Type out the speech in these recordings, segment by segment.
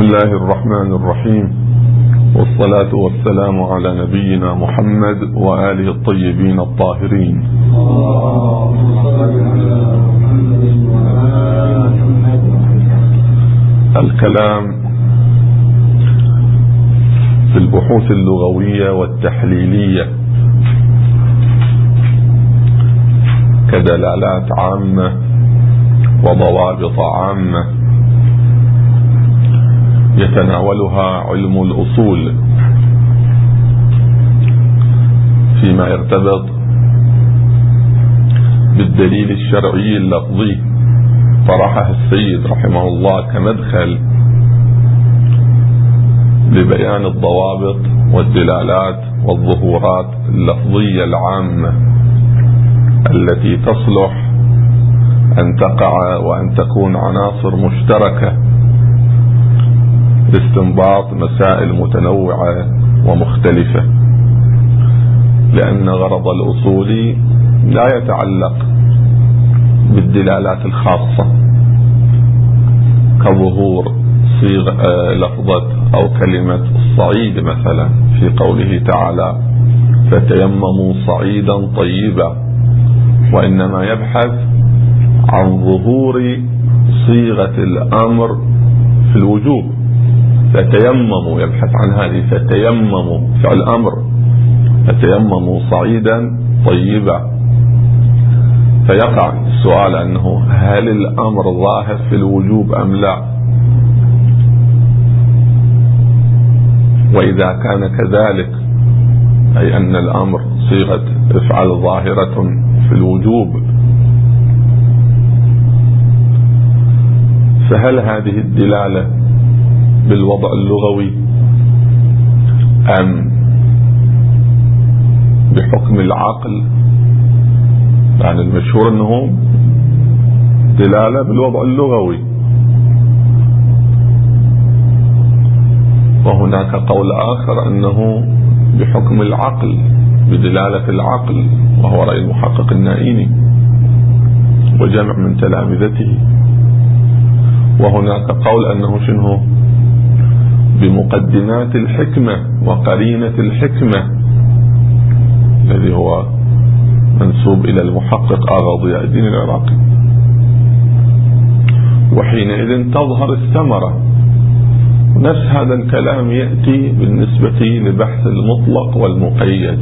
الله الرحمن الرحيم، والصلاة والسلام على نبينا محمد وآله الطيبين الطاهرين. الكلام في البحوث اللغوية والتحليلية كدلالات عامة وضوابط عامة يتناولها علم الأصول فيما يرتبط بالدليل الشرعي اللفظي، طرحه السيد رحمه الله كمدخل لبيان الضوابط والدلالات والظهورات اللفظية العامة التي تصلح أن تقع وأن تكون عناصر مشتركة لاستنباط مسائل متنوعة ومختلفة، لأن غرض الأصول لا يتعلق بالدلالات الخاصة كظهور صيغة لفظة أو كلمة الصعيد مثلا في قوله تعالى فتيمموا صعيدا طيبا، وإنما يبحث عن ظهور صيغة الأمر في الوجوب. فتيمموا يبحث عن هذه، فتيمموا فعل أمر، فتيمموا صعيدا طيبا، فيقع السؤال أنه هل الأمر ظاهر في الوجوب أم لا؟ وإذا كان كذلك أي أن الأمر صيغة افعل ظاهرة في الوجوب، فهل هذه الدلالة بالوضع اللغوي أم بحكم العقل؟ يعني المشهور أنه دلالة بالوضع اللغوي، وهناك قول آخر أنه بحكم العقل بدلالة العقل، وهو رأي المحقق النائيني وجمع من تلامذته. وهناك قول أنه شنو بمقدمات الحكمة وقرينة الحكمة، الذي هو منسوب إلى المحقق آغا ضياء الدين العراقي، وحينئذ تظهر الثمرة. نفس هذا الكلام يأتي بالنسبة لبحث المطلق والمقيد،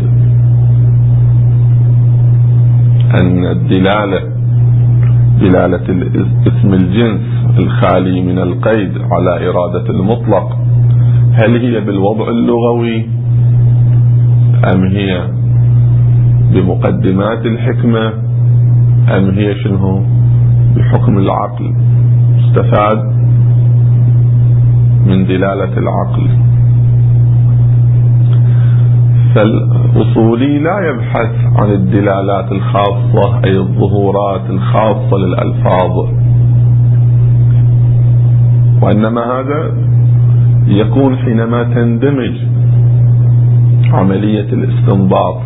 أن الدلالة دلالة اسم الجنس الخالي من القيد على إرادة المطلق، هل هي بالوضع اللغوي أم هي بمقدمات الحكمة أم هي شنو بحكم العقل؟ استفاد من دلالة العقل. فالأصولي لا يبحث عن الدلالات الخاصة أي الظهورات الخاصة للألفاظ، وإنما هذا يكون حينما تندمج عملية الاستنباط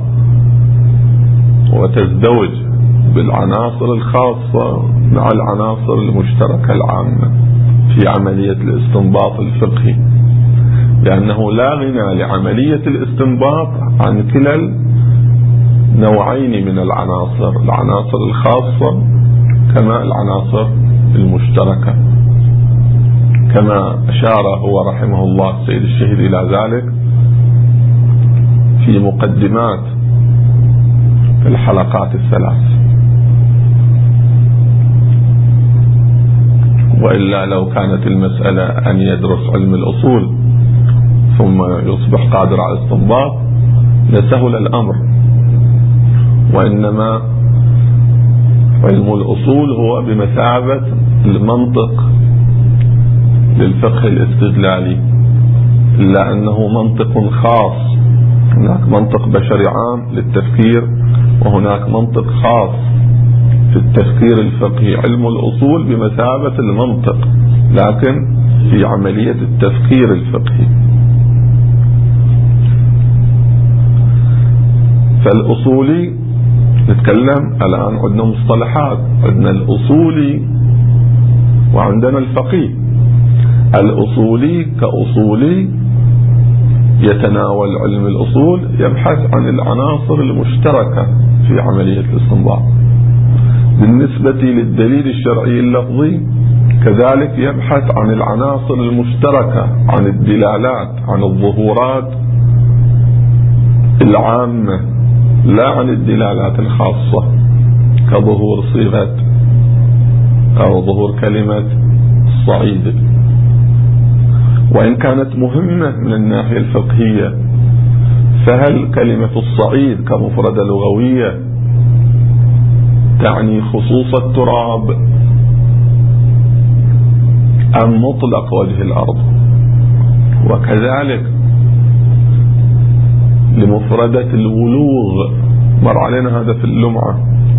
وتزدوج بالعناصر الخاصة مع العناصر المشتركة العامة في عملية الاستنباط الفقهي، لأنه لا غنى لعملية الاستنباط عن كلا النوعين من العناصر الخاصة كما العناصر المشتركة، كما أشار هو رحمه الله السيد الشهيد إلى ذلك في مقدمات الحلقات الثلاث. وإلا لو كانت المسألة أن يدرس علم الأصول ثم يصبح قادر على الاستنباط لسهل الأمر، وإنما علم الأصول هو بمثابة المنطق للفقه الاستدلالي، إلا أنه منطق خاص. هناك منطق بشري عام للتفكير، وهناك منطق خاص في التفكير الفقهي. علم الأصول بمثابة المنطق لكن في عملية التفكير الفقهي. فالأصولي نتكلم الآن، عندنا مصطلحات، عندنا الأصولي وعندنا الفقيه. الأصولي كأصولي يتناول علم الأصول يبحث عن العناصر المشتركة في عملية الاستنباط. بالنسبة للدليل الشرعي اللفظي كذلك يبحث عن العناصر المشتركة، عن الدلالات، عن الظهورات العامة، لا عن الدلالات الخاصة كظهور صيغة أو ظهور كلمة الصعيد، وإن كانت مهمة من الناحية الفقهية. فهل كلمة الصعيد كمفردة لغوية تعني خصوص التراب أم مطلق وجه الأرض؟ وكذلك لمفردة الولوغ مر علينا هذا في اللمعة،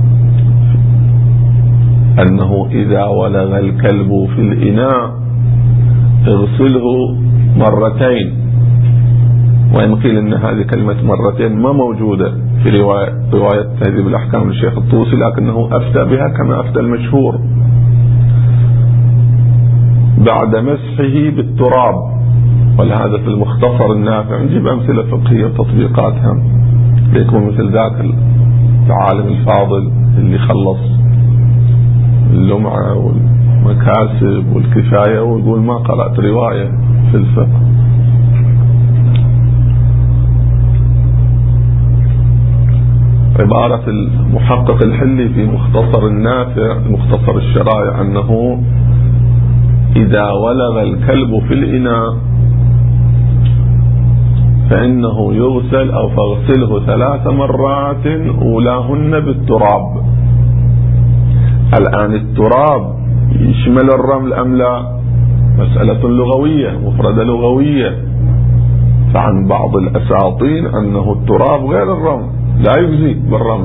أنه إذا ولغ الكلب في الإناء اغسله مرتين، وإن قيل أن هذه كلمة مرتين ما موجودة في رواية تهذيب الأحكام للشيخ الطوسي، لكنه أفتى بها كما أفتى المشهور بعد مسحه بالتراب. ولهذا في المختصر النافع نجيب أمثلة فقهية وتطبيقاتها ليكون مثل ذاك العالم الفاضل اللي خلص اللمعة والمكاسب والكفاية ويقول ما قرأت رواية في الفقه. عبارة المحقق الحلي في مختصر النافع مختصر الشرائع أنه إذا ولغ الكلب في الإناء فإنه يغسل أو فاغسله 3 مرات أولاهن بالتراب. الآن التراب يشمل الرمل أم لا؟ مسألة لغوية، مفردة لغوية. فعن بعض الأساطين أنه التراب غير الرمل، لا يجزي بالرمل.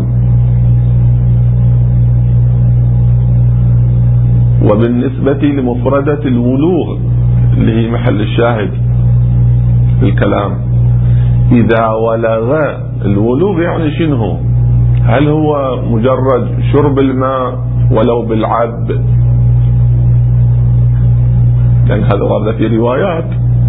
وبالنسبة لمفردة الولوغ اللي هي محل الشاهد في الكلام، إذا ولغ الولوغ يعني شنو؟ هل هو مجرد شرب الماء ولو بالعب؟ لأن هذا ورد في روايات.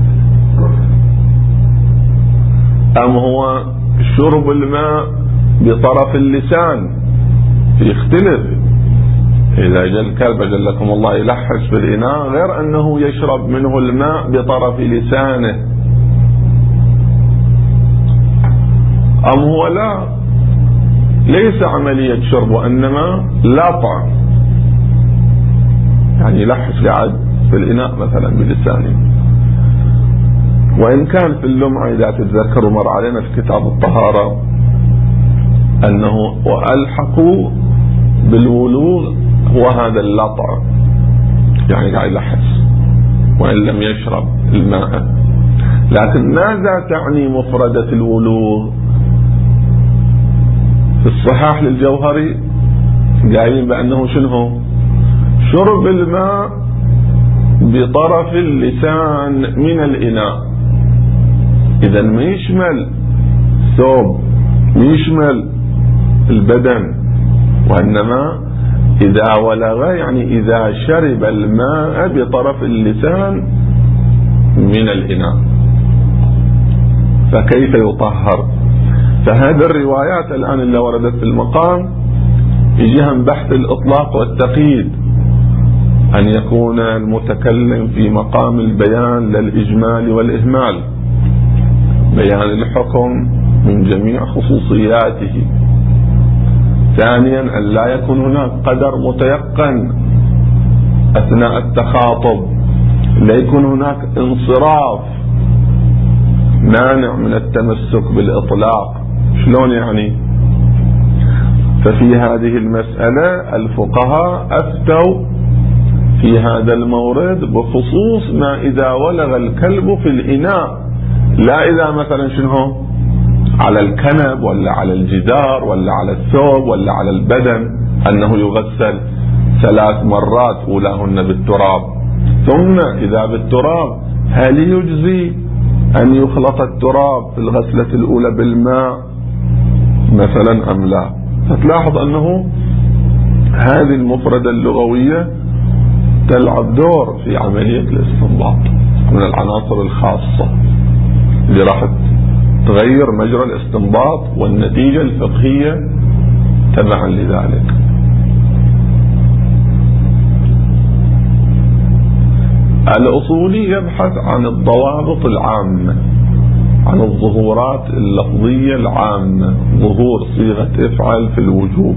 أم هو شرب الماء بطرف اللسان؟ يختلف. إذا جاء الكلب جلكم الله يلحس في الإناء غير أنه يشرب منه الماء بطرف لسانه. أم هو لا، ليس عملية شرب وإنما لطع، يعني يلحس قاعد في الإناء مثلا بلسانه. وإن كان في اللمعة إذا تتذكروا مر علينا في كتاب الطهارة أنه وألحقوا بالولوغ هو هذا اللطع، يعني قاعد يلحس وإن لم يشرب الماء. لكن ماذا تعني مفردة الولوغ؟ في الصحاح للجوهري قايلين بأنه شنو؟ شرب الماء بطرف اللسان من الإناء. إذا ما يشمل ثوب، ما يشمل البدن، وإنما إذا ولغ يعني إذا شرب الماء بطرف اللسان من الإناء. فكيف يطهر؟ فهذه الروايات الآن اللي وردت في المقام يجيها من بحث الإطلاق والتقييد، أن يكون المتكلم في مقام البيان للإجمال والإهمال، بيان الحكم من جميع خصوصياته. ثانيا أن لا يكون هناك قدر متيقن أثناء التخاطب، لا يكون هناك انصراف مانع من التمسك بالإطلاق. شلون يعني؟ ففي هذه المسألة الفقهاء أفتوا في هذا المورد بخصوص ما إذا ولغ الكلب في الإناء، لا إذا مثلا شنو على الكنب ولا على الجدار ولا على الثوب ولا على البدن، أنه يغسل 3 مرات أولاهن بالتراب. ثم إذا بالتراب هل يجزي أن يخلط التراب في الغسلة الأولى بالماء مثلا أم لا؟ فتلاحظ أنه هذه المفردة اللغوية تلعب دور في عملية الاستنباط، من العناصر الخاصة اللي راح تغير مجرى الاستنباط والنتيجة الفقهية تبعا لذلك. الأصولي يبحث عن الضوابط العامة، عن الظهورات اللفظية العامة، ظهور صيغة افعل في الوجوب.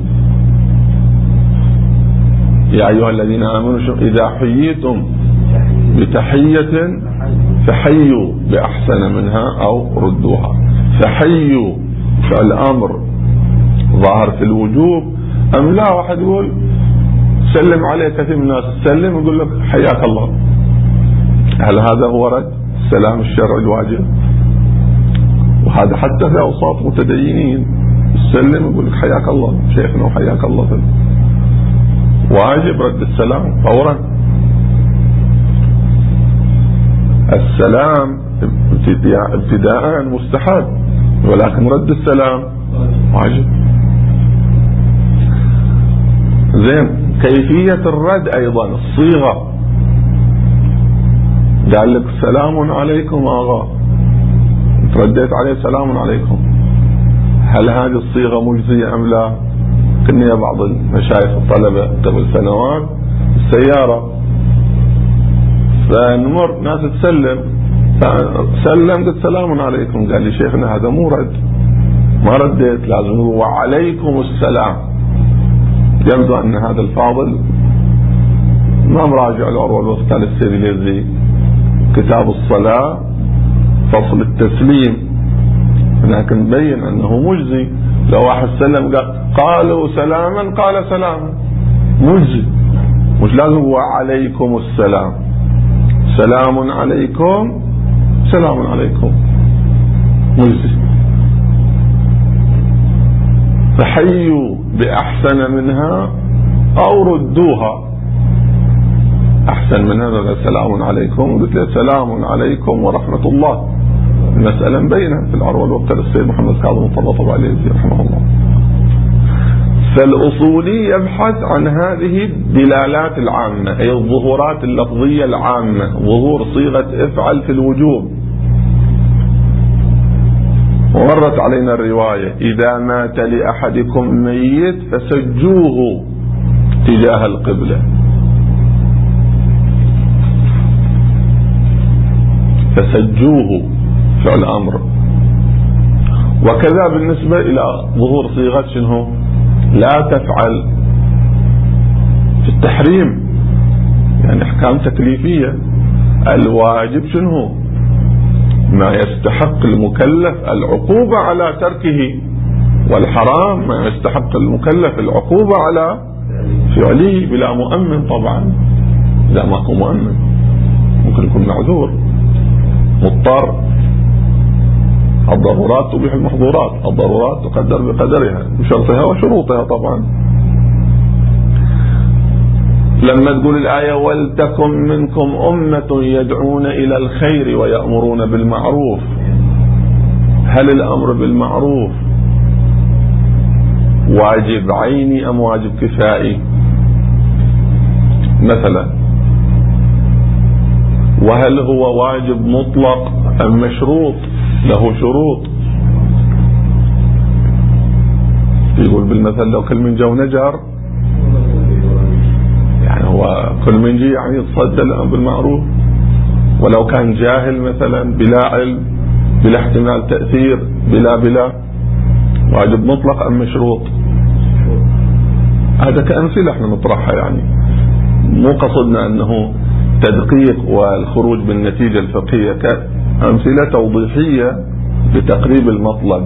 يا أيها الذين آمنوا إذا حييتم بتحية فحيوا بأحسن منها أو ردوها. فحيوا فعل أمر ظاهر في الوجوب أم لا؟ واحد يقول سلم عليه، كثير من الناس تسلم يقول لك حياك الله، هل هذا هو رد السلام الشرعي الواجب؟ وهذا حتى في أوساط متدينين السلم يقول لك حياك الله شيخنا وحياك الله، واجب رد السلام فورا. السلام ابتداء مستحب، ولكن رد السلام واجب. زين، كيفية الرد أيضا الصيغة، قال لك سلام عليكم آغا، ترديت عليه سلام عليكم، هل هذه الصيغة مجزية أم لا؟ كنا بعض المشايخ الطلبة قبل سنوات السيارة، فنمر ناس تسلم، سلم قلت سلام عليكم، قال لي شيخنا هذا مو رد، ما رديت، لازم نقول وعليكم السلام. يبدو أن هذا الفاضل ما مراجع العروة الوسطى للسيدي كتاب الصلاة فصل التسليم، لكن مبين أنه مجزي. لو واحد سلم قالوا سلاما قال سلاما مجزي، مش لازم وعليكم السلام، سلام عليكم سلام عليكم مجزي. فحيوا بأحسن منها أو ردوها، أحسن منها سلام عليكم، قلت له سلام عليكم ورحمة الله، المسألة مبينة في العروة الوقت للسيد محمد كاظم الطباطبائي عليه رحمه الله. فالأصولي يبحث عن هذه الدلالات العامة، أي الظهورات اللفظية العامة، ظهور صيغة افعل في الوجوب. ومرت علينا الرواية إذا مات لأحدكم ميت فسجوه تجاه القبلة، فسجوه فعل أمر. وكذا بالنسبة إلى ظهور صيغة شنو لا تفعل في التحريم، يعني أحكام تكليفية. الواجب شنو ما يستحق المكلف العقوبة على تركه، والحرام ما يستحق المكلف العقوبة على فعله بلا مؤمن. طبعا إذا ماكو مؤمن ممكن يكون معذور مضطر. الضرورات تبيح المحظورات، الضرورات تقدر بقدرها بشرطها وشروطها. طبعا لما تقول الآية ولتكن منكم أمة يدعون إلى الخير ويأمرون بالمعروف، هل الأمر بالمعروف واجب عيني أم واجب كفائي مثلا؟ وهل هو واجب مطلق أم مشروط له شروط؟ يقول بالمثل لو كل من جو نجر، يعني هو كل من جي يعني يتصدى الأمر بالمعروف. ولو كان جاهل مثلا بلا علم بلا احتمال تأثير بلا واجب مطلق أم مشروط؟ هذا كأمثلة احنا نطرحها، يعني مو قصدنا أنه تدقيق والخروج بالنتيجة الفقهية، كأمثلة توضيحية لتقريب المطلب.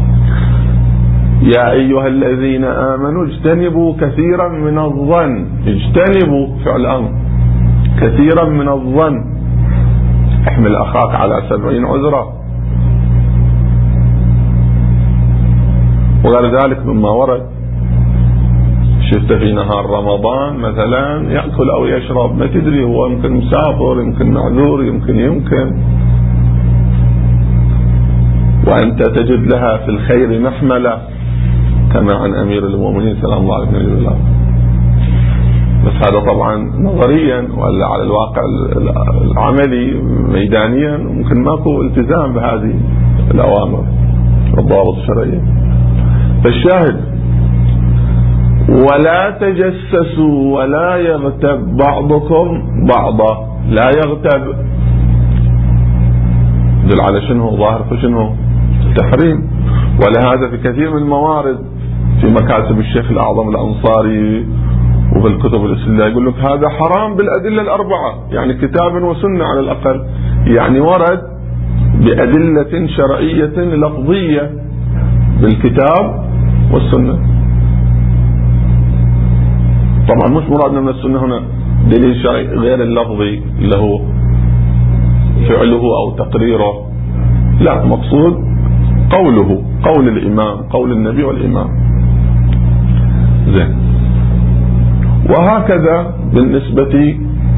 يا أيها الذين آمنوا اجتنبوا كثيرا من الظن، اجتنبوا فعل أمر، كثيرا من الظن، احمل أخاك على 70 عذرا. وغير ذلك مما ورد، شفت في نهار رمضان مثلا يأكل أو يشرب، ما تدري هو يمكن مسافر يمكن معذور يمكن وأنت تجد لها في الخير محملة، كما عن أمير المؤمنين سلام الله عليه وسلم. بس هذا طبعا نظريا، ولا على الواقع العملي ميدانيا ممكن ماكو التزام بهذه الأوامر والضوابط الشرعية. فالشاهد: ولا تجسسوا ولا يغتب بعضكم بعضا. لا يغتب دل على شنو؟ ظاهر فشنو؟ التحريم. ولهذا في كثير من الموارد في مكاتب الشيخ الأعظم الأنصاري وبالكتب الإسلامية يقول لك هذا حرام بالأدلة الأربعة، يعني كتاب وسنة على الأقل، يعني ورد بأدلة شرعية لفظية بالكتاب والسنة. طبعا مش مرادنا من السنة هنا دليل شرعي غير اللفظي اللي هو فعله أو تقريره، لا، مقصود قوله، قول الإمام، قول النبي والإمام. زين. وهكذا بالنسبة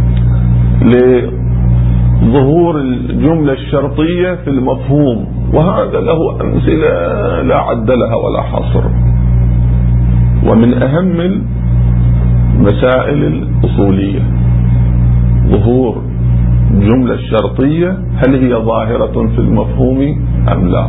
لظهور الجملة الشرطية في المفهوم، وهذا له أمثلة لا عد لها ولا حصر. ومن أهم المسائل الأصولية ظهور الجملة الشرطية، هل هي ظاهرة في المفهوم أم لا؟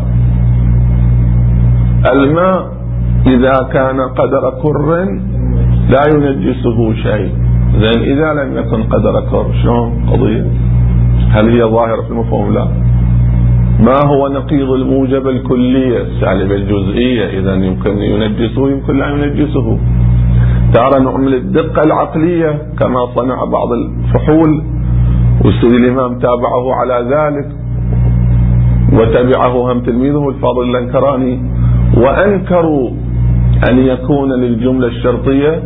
الماء إذا كان قدر كر لا ينجسه شيء. زين، إذا لم يكن قدر كر شلون قضية؟ هل هي ظاهرة في المفهوم؟ لا. ما هو نقيض الموجب الكلية السالب الجزئية؟ إذا يمكن ينجسه يمكن لا ينجسه. ترى نعمل الدقة العقلية كما صنع بعض الفحول، والسيد الإمام تابعه على ذلك، وتبعه هم تلميذه الفاضل الأنكراني، وأنكروا أن يكون للجملة الشرطية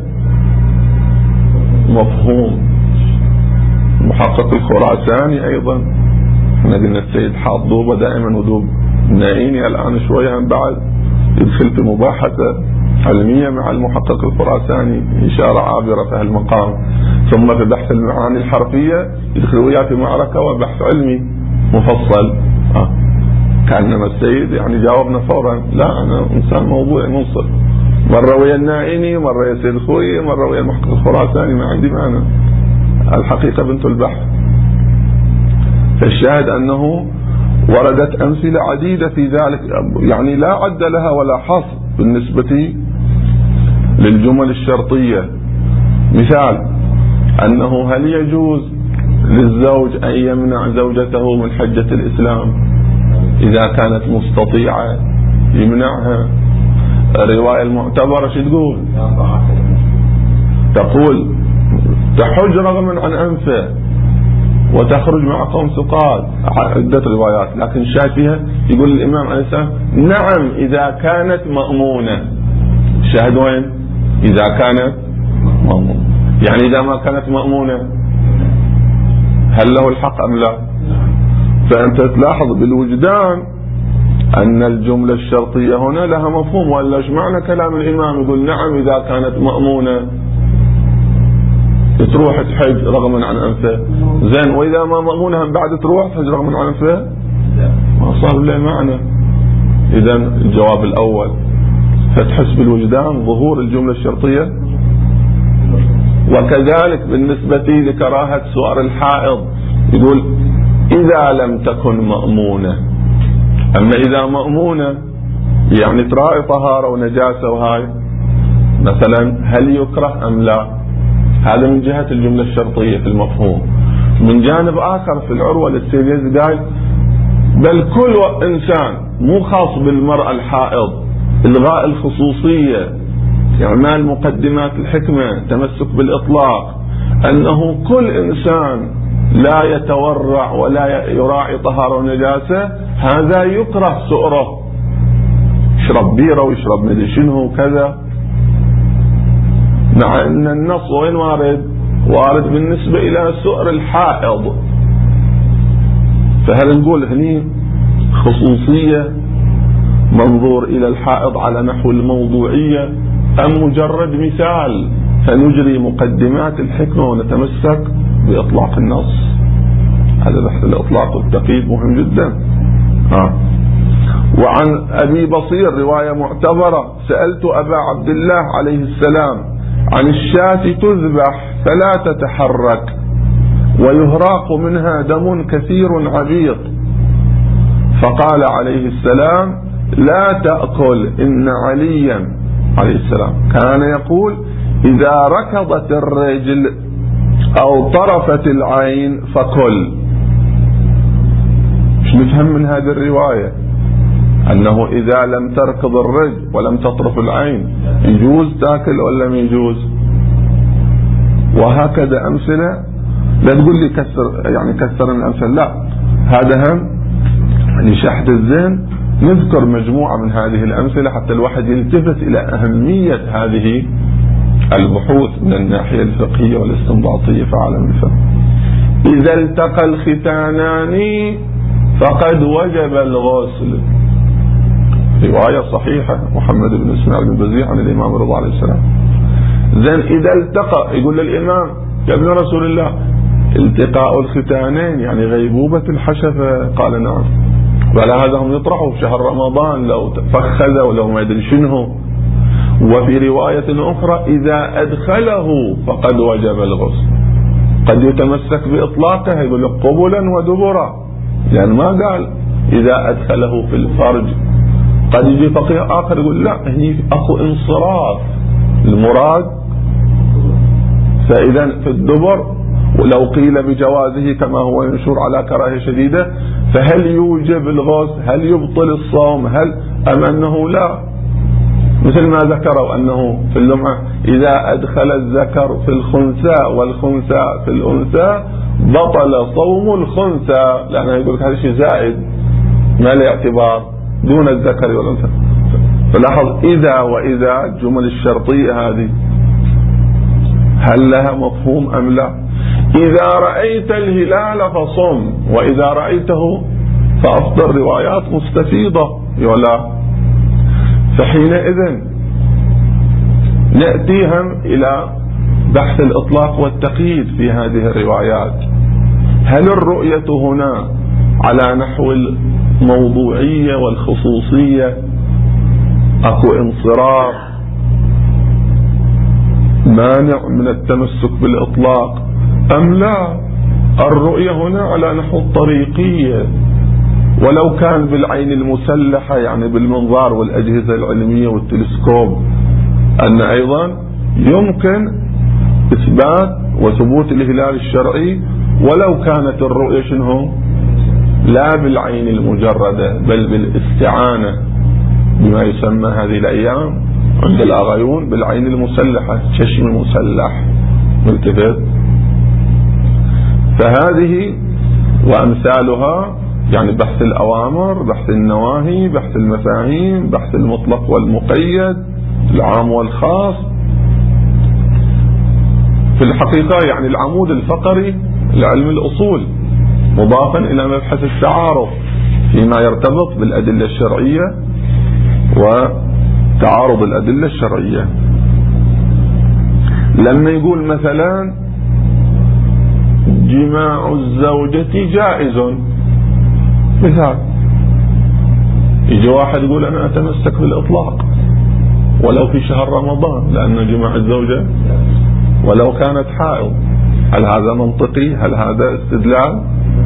مفهوم. محقق الخراساني أيضا، احنا قلنا السيد حاط دوبة دائما ودوب نائيني الآن شوية من بعد يدخل في مباحثة علمية مع المحقق الخراساني إشارة عابرة في هالمقام، ثم في بحث المعاني الحرفية يدخل وياه في معركة وبحث علمي مفصل. كأنما السيد يعني جاوبنا فورا، لا، أنا إنسان موضوعي منصف، مرة ويا النائيني، مرة ويا السيد الخوي، مرة ويا المحقق الخراساني، ما عندي معنى، الحقيقة بنت البحث. فالشاهد أنه وردت أمثلة عديدة في ذلك، يعني لا عد لها ولا حصر بالنسبة للجمل الشرطية. مثال أنه هل يجوز للزوج أن يمنع زوجته من حجة الإسلام إذا كانت مستطيعة يمنعها؟ الرواية المعتبرة شو تقول؟ تقول تحج رغما عن أنفه وتخرج مع قوم ثقات، عدة روايات، لكن الشاهد فيها يقول الإمام عليه السلام نعم إذا كانت مأمونة. الشاهد وين؟ إذا كانت مأمونة، يعني إذا ما كانت مأمونة هل له الحق أم لا؟ فأنت تلاحظ بالوجدان أن الجملة الشرطية هنا لها مفهوم، ولا ايش معنى كلام الإمام يقول نعم إذا كانت مأمونة تروح تحج رغما عن أنفه؟ زين، وإذا ما مأمونة بعد تروح تحج رغما عن أنفه؟ ما صار له معنى. إذا الجواب الأول، فتحس بالوجدان ظهور الجملة الشرطية. وكذلك بالنسبة لكراهة سؤال الحائض يقول إذا لم تكن مأمونة. أما إذا مأمونة يعني تراعي طهارة ونجاسة وهاي مثلا، هل يكره أم لا؟ هذا من جهة الجملة الشرطية في المفهوم. من جانب آخر في العروة للسيد قال بل كل إنسان، مو خاص بالمرأة الحائض، إلغاء الخصوصية، إعمال مقدمات الحكمة، تمسك بالإطلاق، أنه كل إنسان لا يتورع ولا يراعي طهارة ونجاسة هذا يكره سؤره، يشرب بيرة ويشرب مدري شنو كذا، مع أن النص وين وارد بالنسبة إلى سؤر الحائض. فهل نقول هني خصوصية منظور إلى الحائض على نحو الموضوعية، أم مجرد مثال فنجري مقدمات الحكمة ونتمسك بإطلاق النص؟ هذا بحث الإطلاق والتقييد مهم جدا. وعن أبي بصير رواية معتبرة، سألت أبا عبد الله عليه السلام عن الشاة تذبح فلا تتحرك ويهراق منها دم كثير عبيط، فقال عليه السلام: لا تأكل، إن عليا عليه السلام كان يقول: إذا ركضت الرجل أو طرفت العين فكل. مش نفهم من هذه الرواية أنه إذا لم تركض الرجل ولم تطرف العين يجوز تاكل ولا ما يجوز؟ وهكذا أمثلة. لا تقول لي كثر الأمثلة، لا، هذا هم لشحذ الذهن. نذكر مجموعة من هذه الأمثلة حتى الواحد يلتفت إلى أهمية هذه البحوث من الناحية الفقهية والاستنباطية في عالم الفقه. إذا التقى الختانان فقد وجب الغسل، رواية صحيحة محمد بن اسماعيل بن بزيع عن الإمام الرضا عليه السلام. زين إذا التقى، يقول للإمام: يا ابن رسول الله، التقاء الختانين يعني غيبوبة الحشفة؟ قال: نعم. ولا هذا هم يطرحوا في شهر رمضان لو فخذ ولو ما يدري شنو. وفي رواية أخرى: إذا أدخله فقد وجب الغسل. قد يتمسك بإطلاقها، يقول لك قبلا ودبرا، يعني ما قال إذا أدخله في الفرج. قد يجي فقيه آخر يقول: لا، هني أكو انصراف، المراد فإذا في الدبر. ولو قيل بجوازه كما هو ينشر على كراهية شديدة، فهل يوجب الغسل؟ هل يبطل الصوم؟ أم أنه لا؟ مثل ما ذكروا أنه في اللمعة إذا أدخل الذكر في الخنثى والخنثى في الأنثى بطل صوم الخنثى، لأنه يقول لك هذا شيء زائد ما له اعتبار دون الذكر والأنثى. فلاحظ إذا وإذا الجمل الشرطية هذه هل لها مفهوم أم لا؟ إذا رأيت الهلال فصم، وإذا رأيته فأفضل. روايات مستفيضة ولا؟ فحينئذ نأتيهم إلى بحث الإطلاق والتقييد في هذه الروايات. هل الرؤية هنا على نحو الموضوعية والخصوصية؟ أكو انصراف مانع من التمسك بالإطلاق أم لا؟ الرؤية هنا على نحو الطريقية، ولو كان بالعين المسلحة يعني بالمنظار والأجهزة العلمية والتلسكوب، أن أيضا يمكن إثبات وثبوت الهلال الشرعي ولو كانت الرؤية شنو؟ لا بالعين المجردة بل بالاستعانة بما يسمى هذه الأيام عند الآغايون بالعين المسلحة، ششم مسلح ملتفت. فهذه وأمثالها يعني بحث الأوامر، بحث النواهي، بحث المفاهيم، بحث المطلق والمقيد، العام والخاص. في الحقيقة يعني العمود الفقري لعلم الأصول مضافا إلى مبحث التعارض فيما يرتبط بالأدلة الشرعية وتعارض الأدلة الشرعية. لما يقول مثلا جماع الزوجة جائز، مثال، يجي واحد يقول أنا أتمسك بالإطلاق ولو في شهر رمضان لأن جماع الزوجة ولو كانت حائض. هل هذا منطقي؟ هل هذا استدلال؟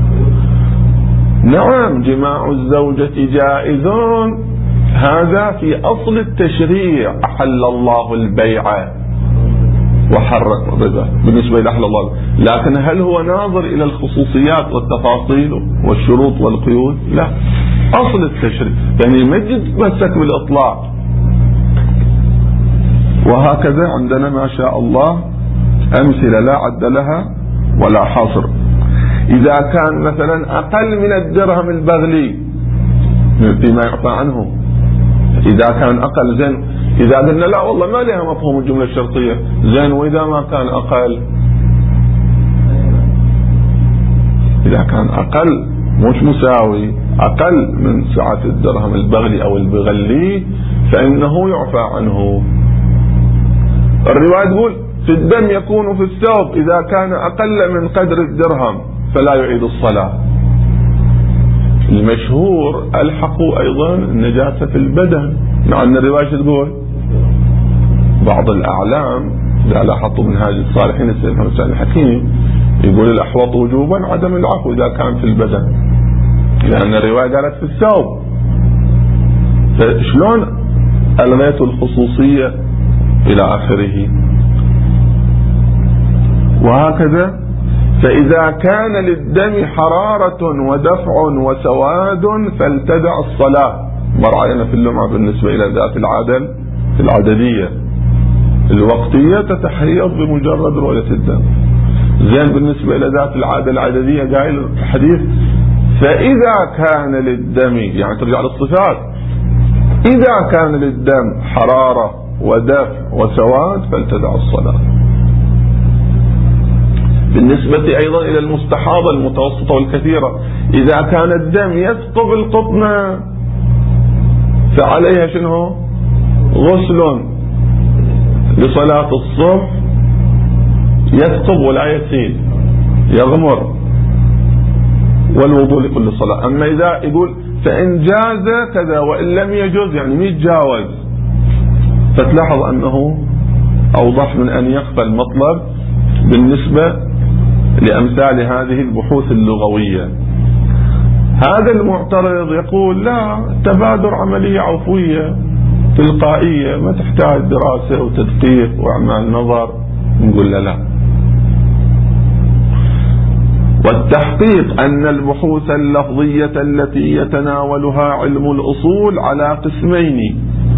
نعم، جماع الزوجة جائز، هذا في أصل التشريع. أحل الله البيع وحرم الربا بالنسبة إلى أحل الله، لكن هل هو ناظر إلى الخصوصيات والتفاصيل والشروط والقيود؟ لا، أصل التشريع يعني ما يتمسك بالإطلاق. وهكذا عندنا ما شاء الله أمثلة لا عد لها ولا حصر. إذا كان مثلا أقل من الدرهم البغلي فيما يعفى عنه، إذا كان أقل، زين. إذا قلنا لا والله ما لها مفهوم الجملة الشرطية، زين، وإذا ما كان أقل، إذا كان أقل مش مساوي، أقل من سعة الدرهم البغلي أو البغلي، فإنه يعفى عنه. الرواية تقول في الدم يكون في الثوب إذا كان أقل من قدر الدرهم فلا يعيد الصلاة. المشهور ألحقوا أيضا النجاسة في البدن، مع أن الرواية تقول بعض الأعلام إذا لاحظتوا منهاج الصالحين السيد محمد سعد الحكيم يقول الأحوط وجوبا عدم العفو إذا كان في البدن، لأن الرواية قالت في الثوب، فشلون ألغيت الخصوصية إلى آخره. وهكذا فإذا كان للدم حرارة ودفع وسواد فلتدع الصلاة. مر علينا في اللمعة بالنسبة إلى ذات العدل في العددية الوقتية تتحيض بمجرد رؤية الدم. زين بالنسبة إلى ذات العادة العددية قايل الحديث فإذا كان للدم، يعني ترجع للصفات، إذا كان للدم حرارة ودفع وسواد فلتدع الصلاة. بالنسبة أيضا إلى المستحاضة المتوسطة والكثيرة، إذا كان الدم يثقب القطنة فعليها شنو؟ غسل لصلاة الصبح يثقب ولا يسيل، يغمر، والوضوء لكل صلاة. أما إذا يقول فإن جاز كذا وإن لم يجوز، يعني ما يتجاوز، فتلاحظ أنه أوضح من أن يخفى المطلب بالنسبة لأمثال هذه البحوث اللغوية. هذا المعترض يقول لا، تبادر عملية عفوية تلقائية ما تحتاج دراسة وتدقيق وأعمال نظر. نقول لا، والتحقيق أن البحوث اللفظية التي يتناولها علم الأصول على قسمين،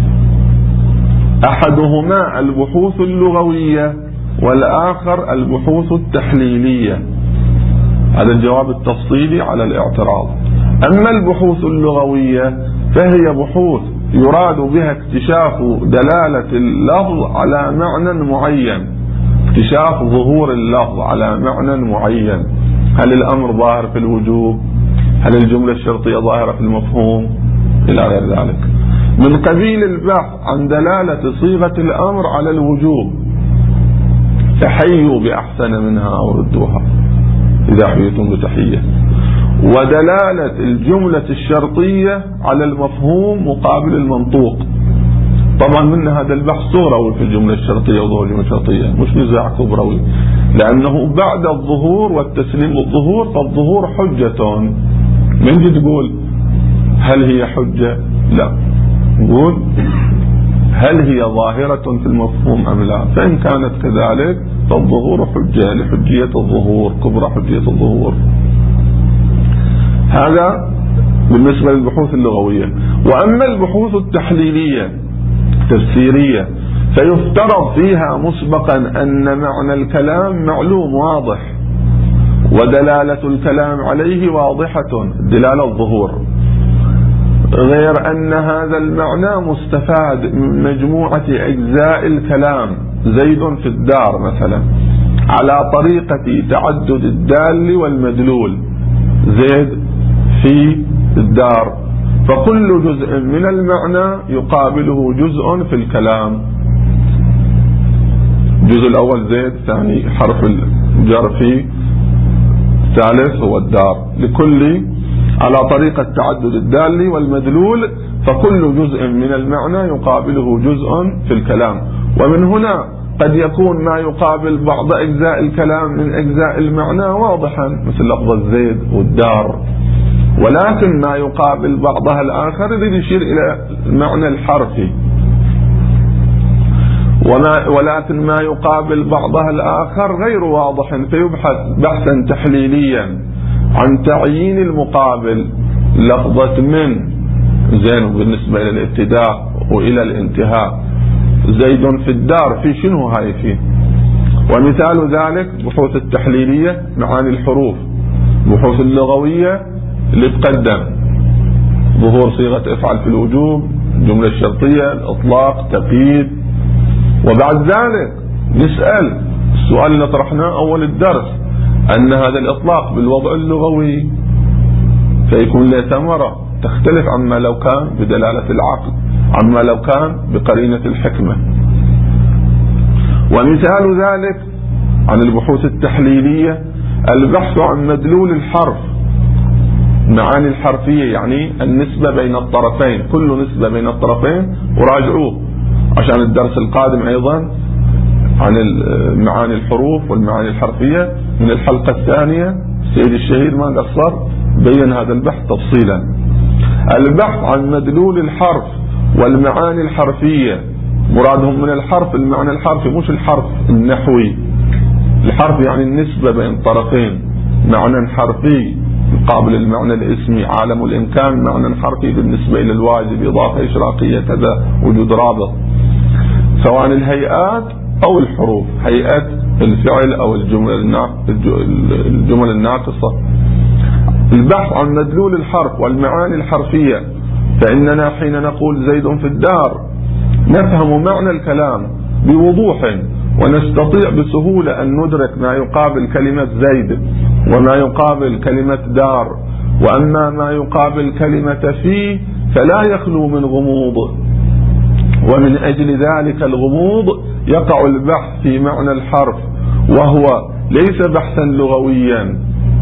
أحدهما البحوث اللغوية والآخر البحوث التحليلية. هذا الجواب التفصيلي على الاعتراض. أما البحوث اللغوية فهي بحوث يراد بها اكتشاف دلالة اللفظ على معنى معين، اكتشاف ظهور اللفظ على معنى معين. هل الأمر ظاهر في الوجوب؟ هل الجملة الشرطية ظاهرة في المفهوم؟ إلى غير ذلك، من قبيل البحث عن دلالة صيغة الأمر على الوجوب، فحيوا بأحسن منها أو ردوها إذا حييتم بتحية، ودلالة الجملة الشرطية على المفهوم مقابل المنطوق. طبعا من هذا البحث صغروي في الجملة الشرطية وظهور الجملة الشرطية، مش نزاع كبروي، لأنه بعد الظهور والتسليم للظهور فالظهور حجة. من جد تقول هل هي حجة؟ لا، نقول هل هي ظاهرة في المفهوم أم لا؟ فإن كانت كذلك فالظهور حجة لحجية الظهور، كبرى حجية الظهور. هذا بالنسبة للبحوث اللغوية. وأما البحوث التحليلية التفسيرية فيفترض فيها مسبقا أن معنى الكلام معلوم واضح، ودلالة الكلام عليه واضحة دلالة الظهور، غير أن هذا المعنى مستفاد من مجموعة أجزاء الكلام. زيد في الدار مثلا على طريقة تعدد الدال والمدلول، زيد في الدار، فكل جزء من المعنى يقابله جزء في الكلام. الجزء الأول زيد، ثاني حرف الجر في، ثالث هو الدار، لكل على طريقة تعدد الدال والمدلول، فكل جزء من المعنى يقابله جزء في الكلام. ومن هنا قد يكون ما يقابل بعض أجزاء الكلام من أجزاء المعنى واضحا مثل لفظ الزيد والدار، ولكن ما يقابل بعضها الآخر يريد يشير إلى المعنى الحرفي، ولكن ما يقابل بعضها الآخر غير واضح، فيبحث بحثا تحليليا عن تعيين المقابل. لفظة من زين بالنسبة إلى الابتداء وإلى الانتهاء، زيد في الدار في شنو هاي فيه. ومثال ذلك بحوث التحليلية معاني الحروف، بحوث اللغوية اللي تقدم ظهور صيغة افعل في الوجوب، الجملة الشرطية، الإطلاق، تقييد. وبعد ذلك نسأل السؤال اللي طرحناه أول الدرس، أن هذا الإطلاق بالوضع اللغوي فيكون له ثمرة تختلف عما لو كان بدلالة العقل، عما لو كان بقرينة الحكمة. ومثال ذلك عن البحوث التحليلية البحث عن مدلول الحرف، معاني الحرفية، يعني النسبة بين الطرفين، كل نسبة بين الطرفين وراجعوه عشان الدرس القادم أيضا عن معاني الحروف والمعاني الحرفية من الحلقة الثانية. السيد الشهير ما قصر بين هذا البحث تفصيلا. البحث عن مدلول الحرف والمعاني الحرفية، مرادهم من الحرف المعنى الحرفي مش الحرف النحوي. الحرف يعني النسبة بين طرفين، معنى حرفي مقابل المعنى الاسمي، عالم الإمكان معنى حرفي بالنسبة إلى الواجب، إضافة إشراقية كذا، وجود رابط، سواء الهيئات أو الحروف، هيئة الفعل أو الجمل الناقصة. البحث عن مدلول الحرف والمعاني الحرفية، فإننا حين نقول زيد في الدار نفهم معنى الكلام بوضوح، ونستطيع بسهولة أن ندرك ما يقابل كلمة زيد وما يقابل كلمة دار. وأما ما يقابل كلمة في فلا يخلو من غموض، ومن أجل ذلك الغموض يقع البحث في معنى الحرف، وهو ليس بحثا لغويا،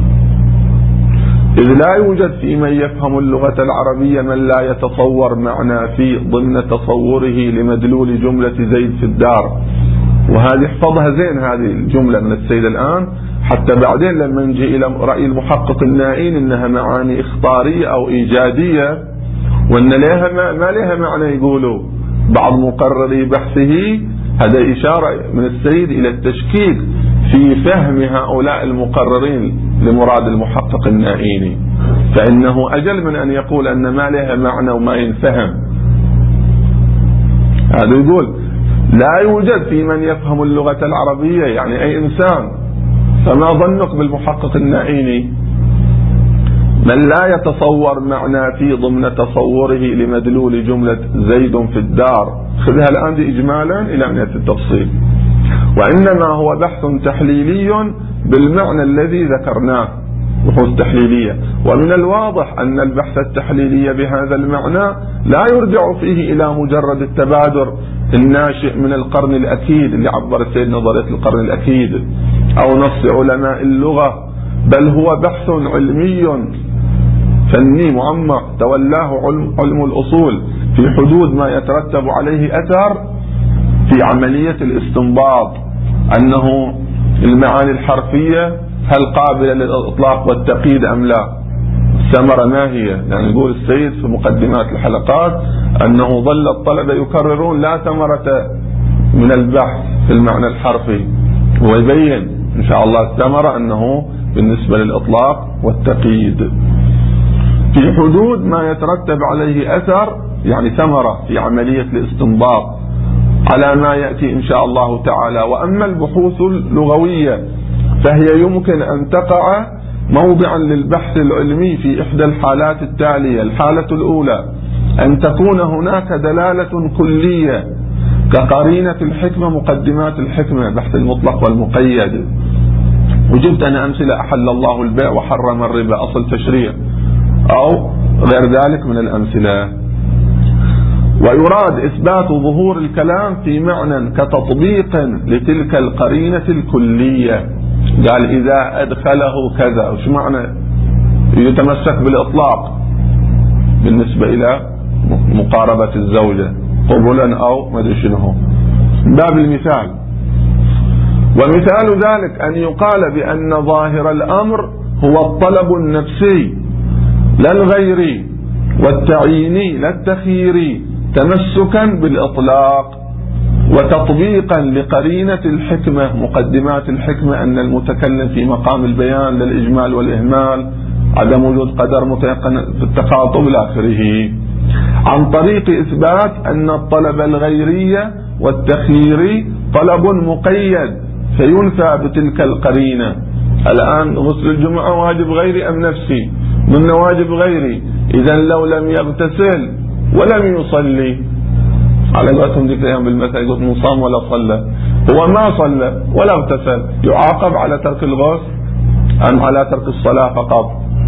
إذ لا يوجد في من يفهم اللغة العربية من لا يتصور معنى في ضمن تصوره لمدلول جملة زيد في الدار. وهذه احفظها زين هذه الجملة من السيد الآن، حتى بعدين لما نجي إلى رأي المحقق النائين إنها معاني إخطارية أو إيجادية، وأن لها ما لها معنى يقولوا بعض مقرري بحثه. هذا إشارة من السيد إلى التشكيك في فهم هؤلاء المقررين لمراد المحقق النائيني، فإنه أجل من أن يقول أن ما لها معنى وما ينفهم. هذا يقول لا يوجد في من يفهم اللغة العربية يعني أي إنسان، فما ظنك بالمحقق النائيني من لا يتصور معنى في ضمن تصوره لمدلول جملة زيد في الدار. خذها الآن إجمالا إلى أن يأتي التفصيل. وإنما هو بحث تحليلي بالمعنى الذي ذكرناه، بحوث تحليلية. ومن الواضح أن البحث التحليلي بهذا المعنى لا يرجع فيه إلى مجرد التبادر الناشئ من القرن الأكيد اللي عبر السيد نظرية القرن الأكيد أو نص علماء اللغة، بل هو بحث علمي فني معمق تولاه علم الأصول في حدود ما يترتب عليه أثر في عملية الاستنباط، أنه المعاني الحرفية هل قابلة للإطلاق والتقييد أم لا؟ الثمرة ما هي؟ يعني يقول السيد في مقدمات الحلقات أنه ظل الطلبة يكررون لا ثمرة من البحث في المعنى الحرفي، ويبين إن شاء الله الثمرة أنه بالنسبة للإطلاق والتقييد في حدود ما يترتب عليه أثر، يعني ثمرة في عملية الاستنباط على ما يأتي إن شاء الله تعالى. وأما البحوث اللغوية فهي يمكن أن تقع موضعا للبحث العلمي في إحدى الحالات التالية. الحالة الأولى أن تكون هناك دلالة كلية كقرينة الحكمة، مقدمات الحكمة، بحث المطلق والمقيد. وجبت أنا أمثلة: أحل الله البيع وحرم الربا، أصل تشريع، أو غير ذلك من الأمثلة. ويراد إثبات ظهور الكلام في معنى كتطبيق لتلك القرينة الكلية. قال إذا أدخله كذا، وش معنى يتمسك بالإطلاق بالنسبة إلى مقاربة الزوجة قبلا أو ما شنو، باب المثال. ومثال ذلك أن يقال بأن ظاهر الأمر هو الطلب النفسي لا الغيري، والتعييني لا التخييري، تمسكا بالإطلاق وتطبيقا لقرينة الحكمة، مقدمات الحكمة، أن المتكلم في مقام البيان للإجمال والإهمال، عدم وجود قدر متيقن في التخاطب إلى آخره، عن طريق إثبات أن الطلب الغيري والتخييري طلب مقيد فينفى بتلك القرينة. الآن غسل الجمعة واجب غيري أم نفسي؟ من واجب غيري، إذا لو لم يغتسل ولم يصلي، على قولتهم ذيك الأيام بالمثل يقول من صام ولا صلى، هو ما صلى ولا اغتسل، يعاقب على ترك الغسل أم على ترك الصلاة فقط؟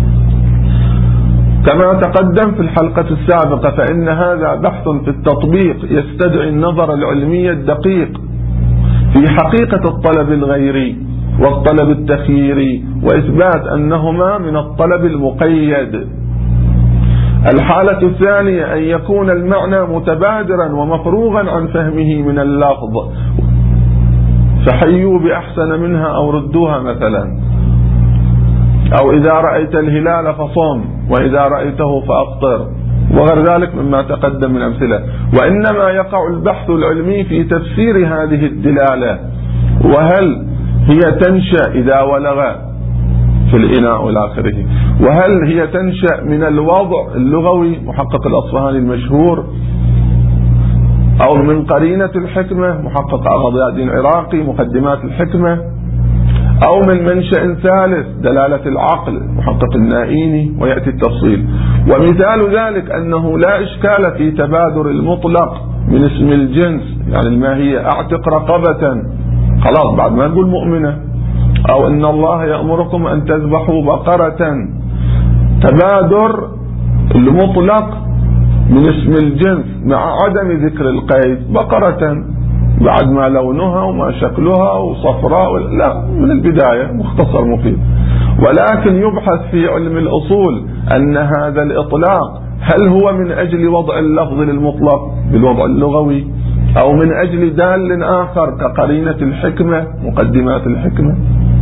كما تقدم في الحلقة السابقة فإن هذا بحث في التطبيق يستدعي النظر العلمي الدقيق في حقيقة الطلب الغيري والطلب التخييري، وإثبات أنهما من الطلب المقيد. الحالة الثانية أن يكون المعنى متبادرا ومفروغا عن فهمه من اللفظ، فحيوا بأحسن منها أو ردوها مثلا، أو إذا رأيت الهلال فصم وإذا رأيته فأفطر، وغير ذلك مما تقدم من أمثلة. وإنما يقع البحث العلمي في تفسير هذه الدلالة، وهل هي تنشأ إذا ولغ في الإناء إلى آخره، وهل هي تنشأ من الوضع اللغوي محقق الأصفهاني المشهور، أو من قرينة الحكمة محقق ضياء الدين العراقي مقدمات الحكمة، أو من منشأ ثالث دلالة العقل محقق النائيني، ويأتي التفصيل. ومثال ذلك أنه لا إشكال في تبادر المطلق من اسم الجنس، يعني الماهية أعتق رقبة، خلاص بعد ما نقول مؤمنة، أو إن الله يأمركم أن تذبحوا بقرة، تبادر المطلق من اسم الجنس مع عدم ذكر القيد، بقرة بعد ما لونها وما شكلها وصفراء، لا من البداية مختصر مفيد. ولكن يبحث في علم الأصول أن هذا الإطلاق هل هو من أجل وضع اللفظ للمطلق بالوضع اللغوي، أو من أجل دال آخر كقرينة الحكمة مقدمات الحكمة،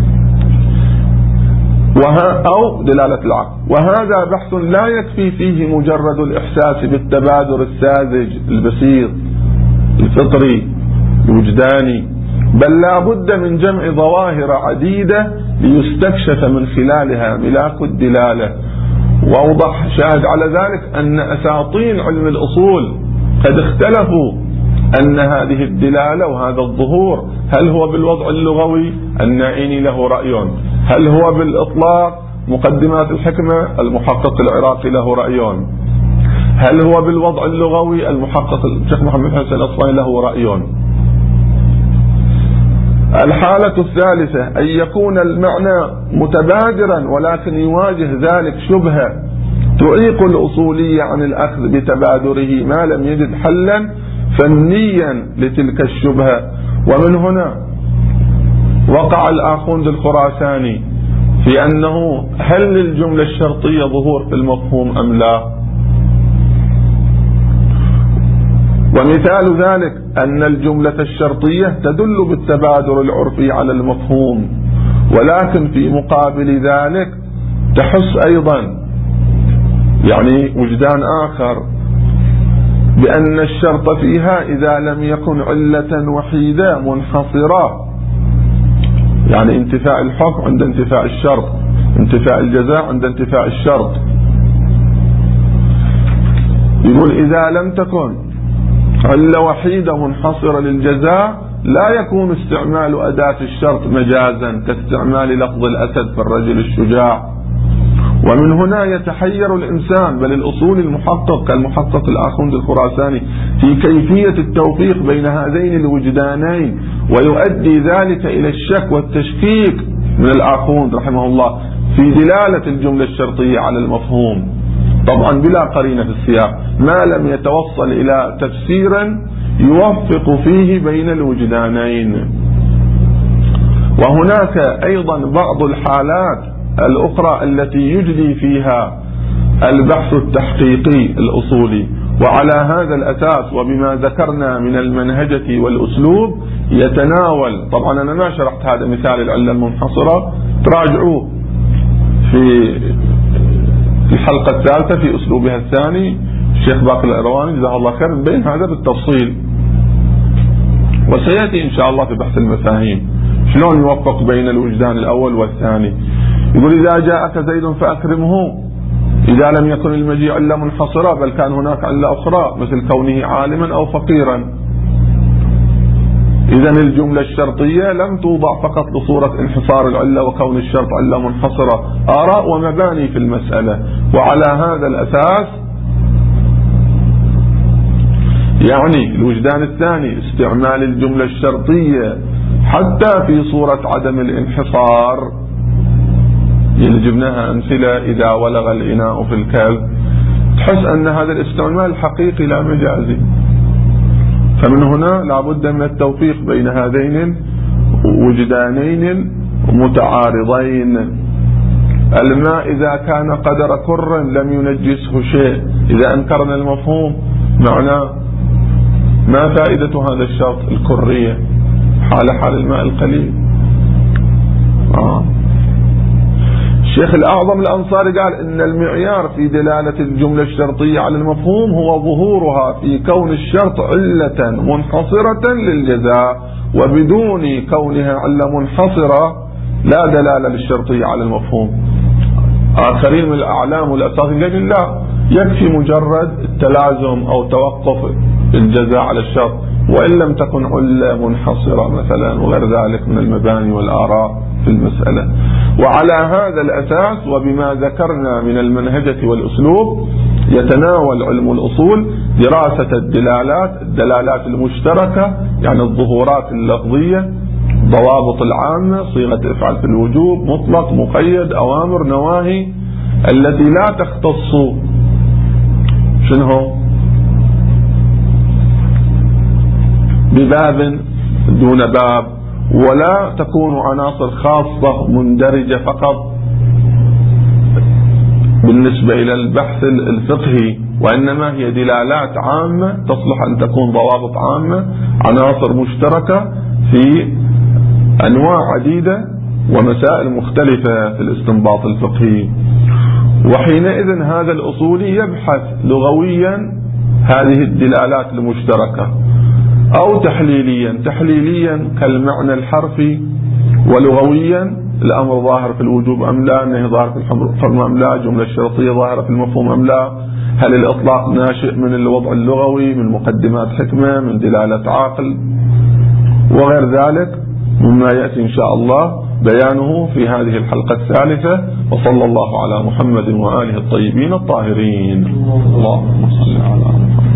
أو دلالة العقل. وهذا بحث لا يكفي فيه مجرد الإحساس بالتبادر الساذج البسيط الفطري الوجداني، بل لا بد من جمع ظواهر عديدة ليستكشف من خلالها ملاك الدلالة. وأوضح شاهد على ذلك أن أساطين علم الأصول قد اختلفوا أن هذه الدلالة وهذا الظهور هل هو بالوضع اللغوي، النائيني له رأي، هل هو بالإطلاق مقدمات الحكمة المحقق العراقي له رأي، هل هو بالوضع اللغوي المحقق الشيخ محمد حسن الأصفهاني له رأي. الحالة الثالثة أن يكون المعنى متبادرا ولكن يواجه ذلك شبهة تعيق الأصولية عن الأخذ بتبادره ما لم يجد حلا فنيا لتلك الشبهة. ومن هنا وقع الآخوند الخراساني في أنه هل للجملة الشرطية ظهور في المفهوم أم لا. ومثال ذلك أن الجملة الشرطية تدل بالتبادر العرفي على المفهوم، ولكن في مقابل ذلك تحس أيضا يعني وجدان آخر بأن الشرط فيها إذا لم يكن علة وحيدة منحصرة، يعني انتفاء الحكم عند انتفاء الشرط، انتفاء الجزاء عند انتفاء الشرط. يقول إذا لم تكن علة وحيدة منحصرة للجزاء لا يكون استعمال أداة الشرط مجازا كاستعمال لفظ الأسد في الرجل الشجاع. ومن هنا يتحير الإنسان بل الأصول المحقق كالمحقق الآخوند الخراساني في كيفية التوفيق بين هذين الوجدانين، ويؤدي ذلك إلى الشك والتشكيك من الآخوند رحمه الله في دلالة الجملة الشرطية على المفهوم، طبعا بلا قرينة في السياق، ما لم يتوصل إلى تفسير يوفق فيه بين الوجدانين. وهناك أيضا بعض الحالات الأخرى التي يجدي فيها البحث التحقيقي الأصولي، وعلى هذا الأساس وبما ذكرنا من المنهجة والأسلوب يتناول. طبعا أنا ما شرحت هذا مثال العلة المنحصرة، تراجعوه في الحلقة الثالثة في أسلوبها الثاني الشيخ باقر الأرواني جزاه الله خير بين هذا بالتفصيل، وسيأتي إن شاء الله في بحث المفاهيم شلون يوفق بين الوجدان الأول والثاني. يقول إذا جاءك زيد فأكرمه، إذا لم يكن المجيء علة منحصرة بل كان هناك علة أخرى مثل كونه عالما أو فقيرا. إذن الجملة الشرطية لم توضع فقط بصورة انحصار العلة وكون الشرط علة منحصرة، آراء ومباني في المسألة. وعلى هذا الأساس يعني الوجدان الثاني استعمال الجملة الشرطية حتى في صورة عدم الانحصار، يعني جبناها أمثلة إذا ولغ الإناء في الكلب، تحس أن هذا الاستعمال حقيقي لا مجازي. فمن هنا لابد من التوفيق بين هذين وجدانين متعارضين. الماء إذا كان قدر كر لم ينجسه شيء، إذا أنكرنا المفهوم معناه ما فائدة هذا الشرط الكرية؟ حال الماء القليل. الشيخ الأعظم الأنصاري قال إن المعيار في دلالة الجملة الشرطية على المفهوم هو ظهورها في كون الشرط علة منحصرة للجزاء، وبدون كونها علة منحصرة لا دلالة للشرطية على المفهوم. آخرين من الأعلام والأساطين قال لا، يكفي مجرد التلازم أو توقف الجزاء على الشرط وإن لم تكن علة منحصرة مثلا وغير ذلك من المباني والآراء في المسألة. وعلى هذا الأساس وبما ذكرنا من المنهجة والأسلوب يتناول علم الأصول دراسة الدلالات المشتركة، يعني الظهورات اللفظية، ضوابط العامة، صيغة افعل في الوجوب، مطلق، مقيد، أوامر، نواهي، التي لا تختص بباب دون باب، ولا تكون عناصر خاصة مندرجة فقط بالنسبة إلى البحث الفقهي، وإنما هي دلالات عامة تصلح أن تكون ضوابط عامة، عناصر مشتركة في أنواع عديدة ومسائل مختلفة في الاستنباط الفقهي. وحينئذ هذا الأصولي يبحث لغويا هذه الدلالات المشتركة أو تحليليا كالمعنى الحرفي، ولغويا الأمر ظاهر في الوجوب أم لا، أنه ظاهر في الحرم أم لا، جملة الشرطية ظاهرة في المفهوم أم لا، هل الإطلاق ناشئ من الوضع اللغوي، من مقدمات حكمة، من دلالة عاقل، وغير ذلك مما يأتي إن شاء الله بيانه في هذه الحلقة الثالثة. وصلى الله على محمد وآله الطيبين الطاهرين. اللهم صل على محمد.